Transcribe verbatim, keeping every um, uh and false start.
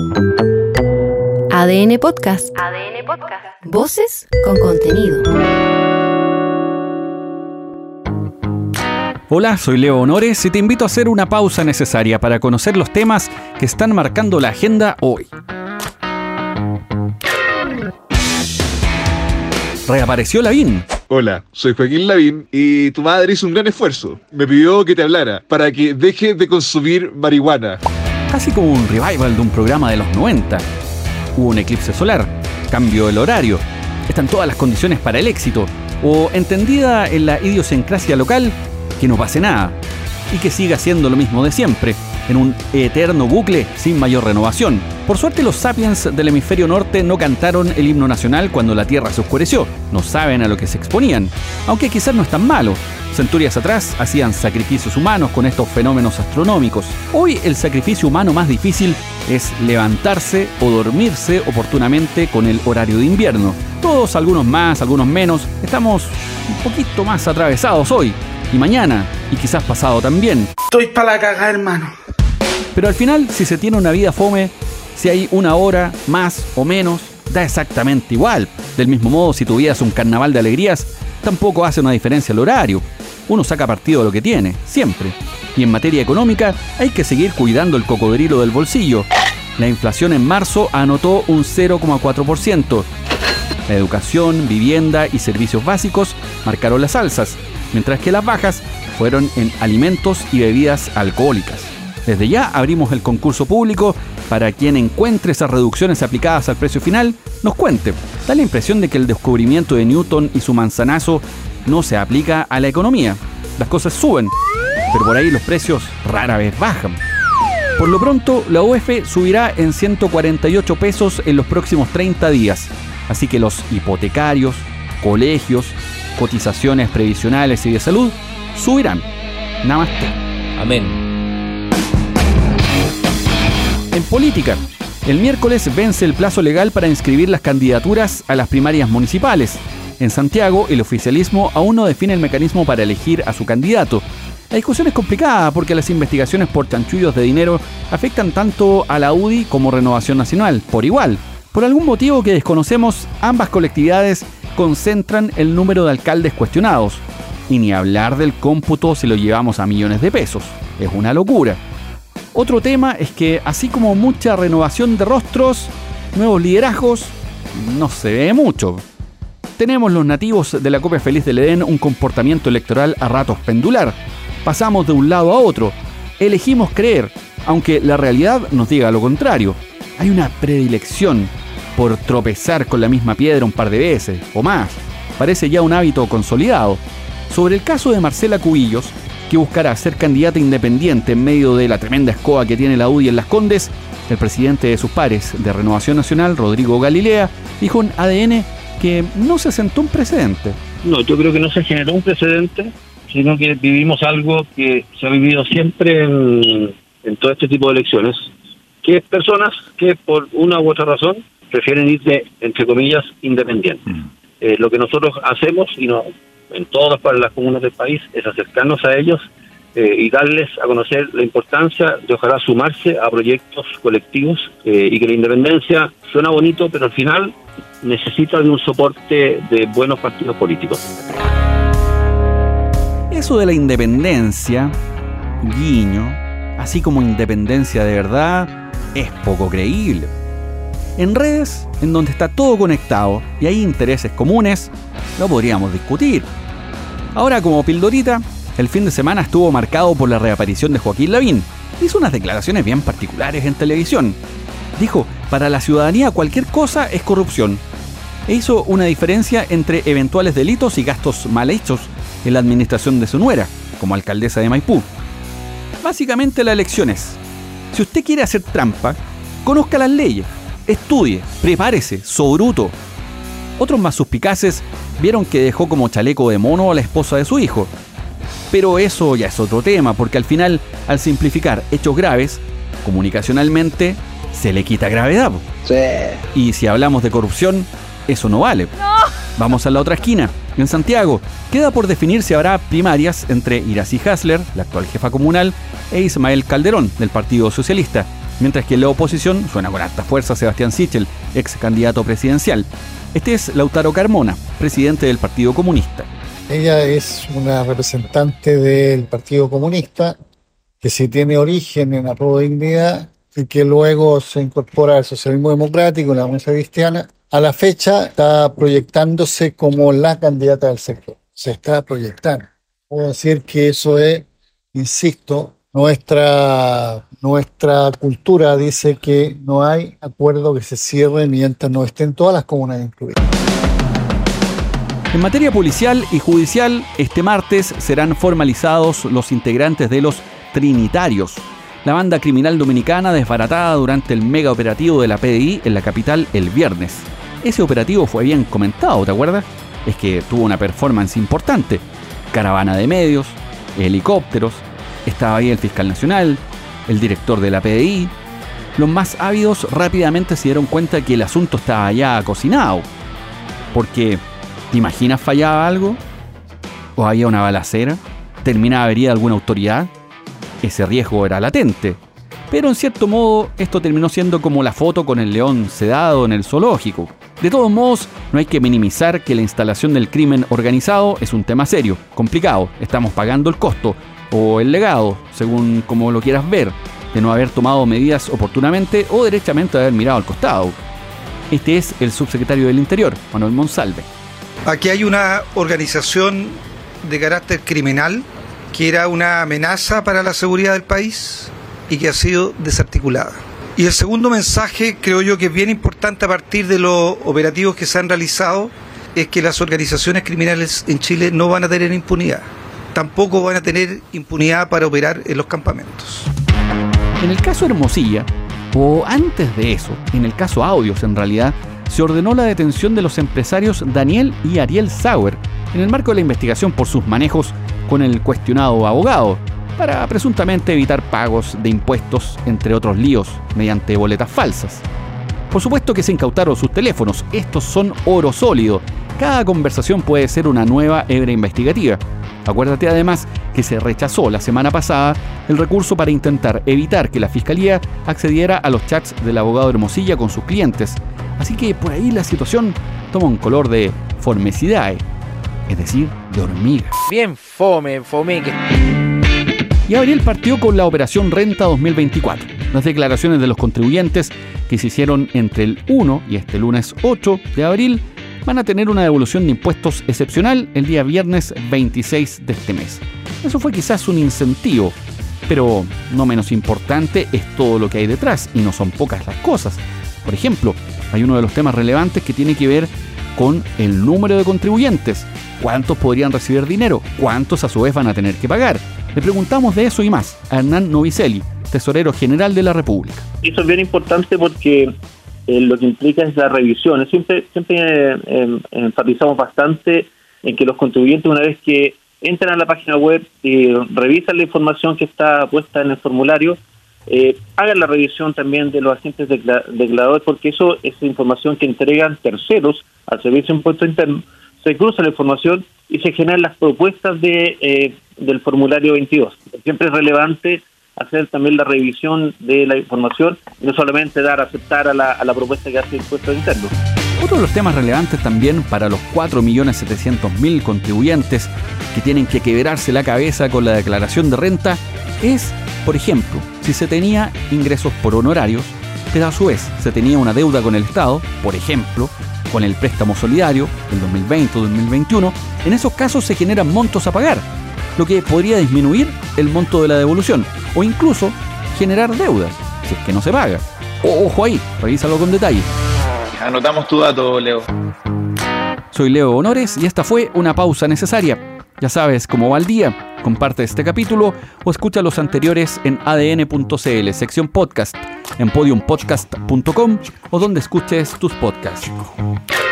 A D N Podcast. A D N Podcast. Voces con contenido. Hola, soy Leo Honores y te invito a hacer una pausa necesaria para conocer los temas que están marcando la agenda hoy. Reapareció Lavín. Hola, soy Joaquín Lavín y tu madre hizo un gran esfuerzo. Me pidió que te hablara para que dejes de consumir marihuana. Casi como un revival de un programa de los noventa. Hubo un eclipse solar, cambio el horario, están todas las condiciones para el éxito, o entendida en la idiosincrasia local, que no pase nada, y que siga siendo lo mismo de siempre, en un eterno bucle sin mayor renovación. Por suerte los sapiens del hemisferio norte no cantaron el himno nacional cuando la Tierra se oscureció, no saben a lo que se exponían, aunque quizás no es tan malo. Centurias atrás hacían sacrificios humanos con estos fenómenos astronómicos. Hoy el sacrificio humano más difícil es levantarse o dormirse oportunamente con el horario de invierno. Todos, algunos más, algunos menos, estamos un poquito más atravesados hoy. Y mañana, y quizás pasado también. Estoy para la cagada, hermano. Pero al final, si se tiene una vida fome, si hay una hora más o menos, da exactamente igual. Del mismo modo, si tu vida es un carnaval de alegrías, tampoco hace una diferencia el horario. Uno saca partido de lo que tiene, siempre. Y en materia económica, hay que seguir cuidando el cocodrilo del bolsillo. La inflación en marzo anotó un cero coma cuatro por ciento. La educación, vivienda y servicios básicos marcaron las alzas, mientras que las bajas fueron en alimentos y bebidas alcohólicas. Desde ya abrimos el concurso público para quien encuentre esas reducciones aplicadas al precio final, nos cuente. Da la impresión de que el descubrimiento de Newton y su manzanazo no se aplica a la economía. Las cosas suben, pero por ahí los precios rara vez bajan. Por lo pronto, la U E F subirá en ciento cuarenta y ocho pesos en los próximos treinta días. Así que los hipotecarios, colegios, cotizaciones previsionales y de salud subirán. Namaste. Amén. En política, el miércoles vence el plazo legal para inscribir las candidaturas a las primarias municipales. En Santiago, el oficialismo aún no define el mecanismo para elegir a su candidato. La discusión es complicada porque las investigaciones por chanchullos de dinero afectan tanto a la U D I como Renovación Nacional, por igual. Por algún motivo que desconocemos, ambas colectividades concentran el número de alcaldes cuestionados. Y ni hablar del cómputo si lo llevamos a millones de pesos. Es una locura. Otro tema es que, así como mucha renovación de rostros, nuevos liderazgos, no se ve mucho. Tenemos los nativos de la copia feliz del Edén un comportamiento electoral a ratos pendular. Pasamos de un lado a otro. Elegimos creer, aunque la realidad nos diga lo contrario. Hay una predilección por tropezar con la misma piedra un par de veces, o más. Parece ya un hábito consolidado. Sobre el caso de Marcela Cubillos, que buscará ser candidata independiente en medio de la tremenda escoba que tiene la U D I en Las Condes, el presidente de sus pares de Renovación Nacional, Rodrigo Galilea, dijo en A D N que no se sentó un precedente. No, yo creo que no se generó un precedente, sino que vivimos algo que se ha vivido siempre en, en todo este tipo de elecciones, que es personas que por una u otra razón prefieren irse, entre comillas, independientes. Mm. Eh, lo que nosotros hacemos, y no en todas las comunas del país, es acercarnos a ellos eh, y darles a conocer la importancia de ojalá sumarse a proyectos colectivos eh, y que la independencia suena bonito, pero al final necesita de un soporte de buenos partidos políticos. Eso de la independencia, guiño, así como independencia de verdad, es poco creíble. En redes, en donde está todo conectado y hay intereses comunes, lo podríamos discutir. Ahora, como pildorita, el fin de semana estuvo marcado por la reaparición de Joaquín Lavín. Hizo unas declaraciones bien particulares en televisión. Dijo, para la ciudadanía cualquier cosa es corrupción. E hizo una diferencia entre eventuales delitos y gastos mal hechos en la administración de su nuera, como alcaldesa de Maipú. Básicamente la lección es, si usted quiere hacer trampa, conozca las leyes. Estudie, prepárese, sobruto. Otros más suspicaces vieron que dejó como chaleco de mono a la esposa de su hijo. Pero eso ya es otro tema, porque al final, al simplificar hechos graves, comunicacionalmente, se le quita gravedad. Sí. Y si hablamos de corrupción, eso no vale. No. Vamos a la otra esquina. En Santiago, queda por definir si habrá primarias entre Iracy Hasler, la actual jefa comunal, e Ismael Calderón, del Partido Socialista. Mientras que en la oposición suena con harta fuerza Sebastián Sichel, ex candidato presidencial. Este es Lautaro Carmona, presidente del Partido Comunista. Ella es una representante del Partido Comunista que sí tiene origen en la Prodignidad y que luego se incorpora al socialismo democrático, la Democracia Cristiana. A la fecha está proyectándose como la candidata del sector. Se está proyectando. Puedo decir que eso es, insisto, nuestra, nuestra cultura dice que no hay acuerdo que se cierre mientras no estén todas las comunas incluidas. En materia policial y judicial, este martes serán formalizados los integrantes de los Trinitarios, la banda criminal dominicana desbaratada durante el mega operativo de la P D I en la capital el viernes. Ese operativo fue bien comentado, ¿te acuerdas? Es que tuvo una performance importante. Caravana de medios, helicópteros, estaba ahí el fiscal nacional, el director de la P D I. Los más ávidos rápidamente se dieron cuenta que el asunto estaba ya cocinado. Porque, ¿te imaginas fallaba algo? ¿O había una balacera? ¿Terminaba herida alguna autoridad? Ese riesgo era latente. Pero en cierto modo esto terminó siendo como la foto con el león sedado en el zoológico. De todos modos, no hay que minimizar que la instalación del crimen organizado es un tema serio, complicado. Estamos pagando el costo, o el legado, según como lo quieras ver, de no haber tomado medidas oportunamente o derechamente haber mirado al costado. Este es el subsecretario del Interior, Manuel Monsalve. Aquí hay una organización de carácter criminal que era una amenaza para la seguridad del país y que ha sido desarticulada. Y el segundo mensaje, creo yo que es bien importante a partir de los operativos que se han realizado, es que las organizaciones criminales en Chile no van a tener impunidad. Tampoco van a tener impunidad para operar en los campamentos. En el caso Hermosilla, o antes de eso, en el caso Audios en realidad, se ordenó la detención de los empresarios Daniel y Ariel Sauer en el marco de la investigación por sus manejos con el cuestionado abogado, para presuntamente evitar pagos de impuestos, entre otros líos, mediante boletas falsas. Por supuesto que se incautaron sus teléfonos, estos son oro sólido. Cada conversación puede ser una nueva hebra investigativa. Acuérdate además que se rechazó la semana pasada el recurso para intentar evitar que la Fiscalía accediera a los chats del abogado Hermosilla con sus clientes. Así que por ahí la situación toma un color de formicidae, es decir, de hormiga. Bien fome, fome. Y Abril partió con la Operación Renta dos mil veinticuatro. Las declaraciones de los contribuyentes que se hicieron entre el uno y este lunes ocho de abril van a tener una devolución de impuestos excepcional el día viernes veintiséis de este mes. Eso fue quizás un incentivo, pero no menos importante es todo lo que hay detrás, y no son pocas las cosas. Por ejemplo, hay uno de los temas relevantes que tiene que ver con el número de contribuyentes. ¿Cuántos podrían recibir dinero? ¿Cuántos a su vez van a tener que pagar? Le preguntamos de eso y más a Hernán Novicelli, tesorero general de la República. Eso es bien importante porque eh, lo que implica es la revisión. Siempre, siempre eh, eh, enfatizamos bastante en que los contribuyentes, una vez que entran a la página web y revisan la información que está puesta en el formulario, eh, hagan la revisión también de los agentes decla- declaradores, porque eso es información que entregan terceros al Servicio de Impuesto Interno. Se cruza la información y se generan las propuestas de eh, del formulario veintidós. Siempre es relevante hacer también la revisión de la información y no solamente dar a aceptar a la, a la propuesta que hace el Impuesto Interno. Otro de los temas relevantes también para los cuatro millones setecientos mil contribuyentes que tienen que quebrarse la cabeza con la declaración de renta es, por ejemplo, si se tenía ingresos por honorarios, pero a su vez se tenía una deuda con el Estado, por ejemplo, con el préstamo solidario del dos mil veinte o dos mil veintiuno, en esos casos se generan montos a pagar, lo que podría disminuir el monto de la devolución o incluso generar deudas, si es que no se paga. O, ojo ahí, revísalo con detalle. Anotamos tu dato, Leo. Soy Leo Honores y esta fue una pausa necesaria. Ya sabes cómo va el día. Comparte este capítulo o escucha los anteriores en a d n punto c l, sección podcast, en podium podcast punto com o donde escuches tus podcasts.